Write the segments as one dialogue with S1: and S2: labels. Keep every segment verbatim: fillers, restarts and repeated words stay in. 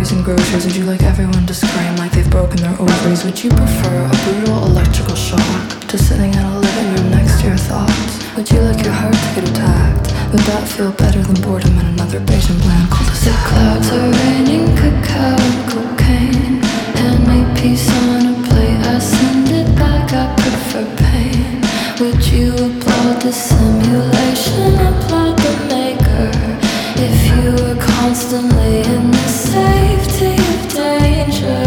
S1: bags and groceries? Would you like everyone to scream like they've broken their ovaries? Would you prefer a brutal electrical shock to sitting in a living room next to your thoughts? Would you like your heart to get attacked? Would that feel better than boredom in another Bayesian bland cul-de-sac? The clouds are raining cacao and cocaine. Hand me peace on a plate, I send it back, I prefer pain. Would you applaud the simulation, applaud the maker, if you were constantly in the safety of danger?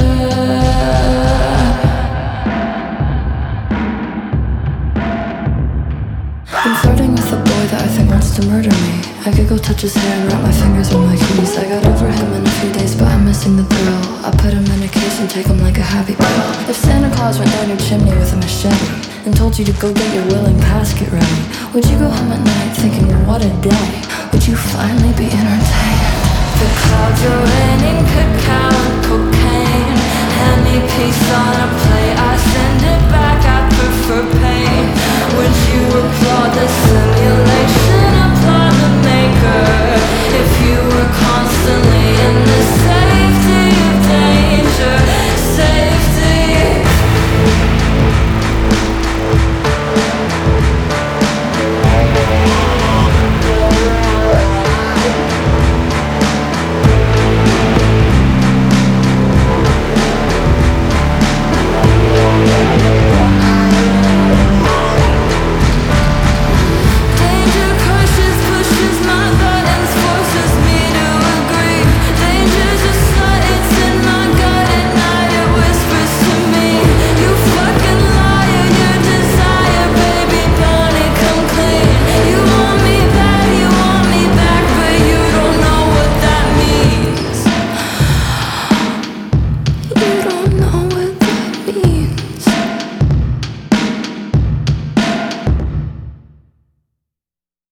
S1: I'm flirting with a boy that I think wants to murder me. I could go touch his hair and wrap my fingers with my keys. I got over him in a few days, but I'm missing the thrill. I put him in a case and take him like a happy pill. If Santa Claus went down your chimney with a machete and told you to go get your willing casket ready, would you go home at night thinking, what a day? Would you finally be entertained? The clouds are raining cacao and cocaine. Hand me peace on a plate.